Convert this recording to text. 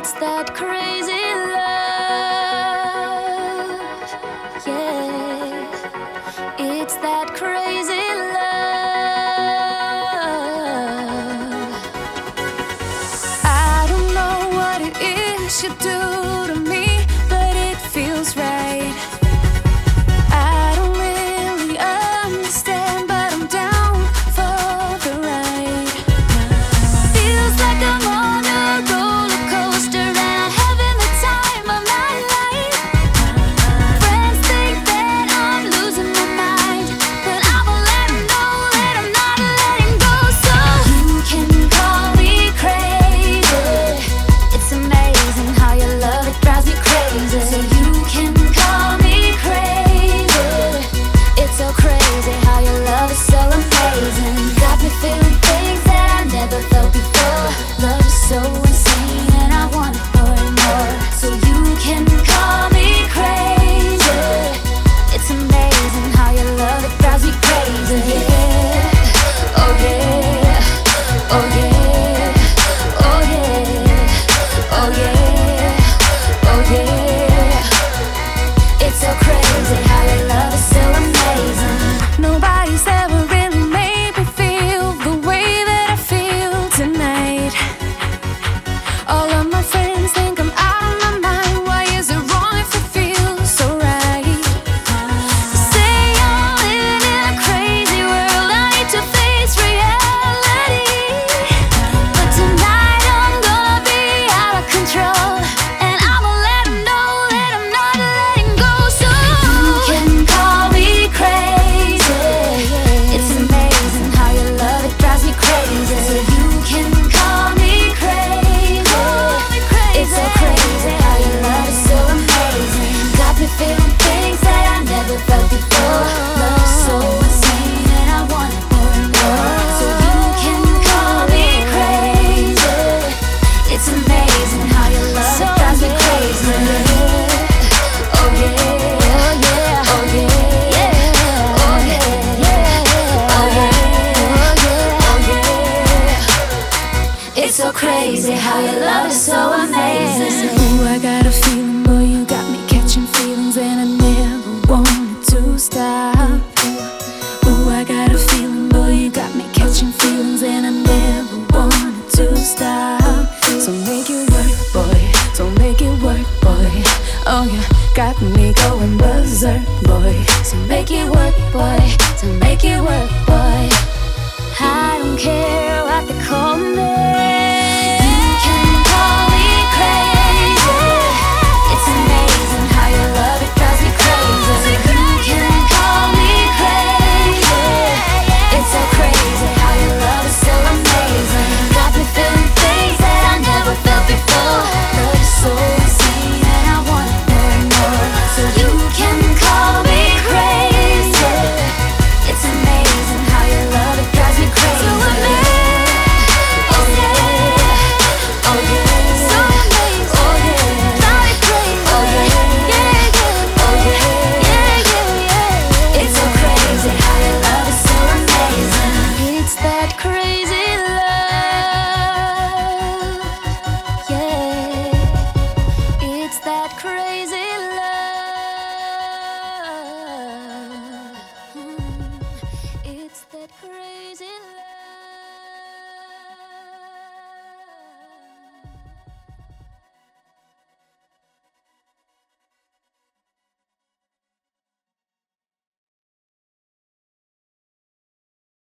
It's that crazy love, yeah. It's that crazy love. I don't know what it is you do to me, but it feels right. I don't really understand, but I'm down for the ride. Feels like I'm on a roller coaster and I'm having the time of my life. Friends think that I'm losing my mind, but I'ma let 'em know that I'm not letting go. So you can call me crazy. It's amazing how your love, it drives me crazy. So you can call me crazy. It's so crazy how your love is so amazing. Got me feeling things that I never felt before. Love is so insane and I want it more and more. So you can call me crazy. It's amazing how your love, it drives me crazy. Yeah. Oh yeah. Oh yeah. Oh yeah. Oh yeah. Oh yeah. It's so crazy how your love is so amazing. Nobody's ever really made me feel the way that I feel tonight. All of my friends think I'm out of my mind. Why is it wrong if it feels so right? Say I'm living in a crazy world, I need to face reality. But tonight I'm gonna be out of control, and I'ma let 'em know that I'm not letting go. So you can call me crazy. It's amazing how your love, it drives me crazy. So you can call me crazy. It's so crazy how your love is so amazing. Got me feeling things that I never felt before. Love is so insane and I want it more and more. So you can call me crazy. It's amazing how your love, it drives me crazy. Oh yeah. Oh yeah. Oh yeah. Oh yeah. Oh yeah. Oh yeah. It's so crazy how your love is so amazing.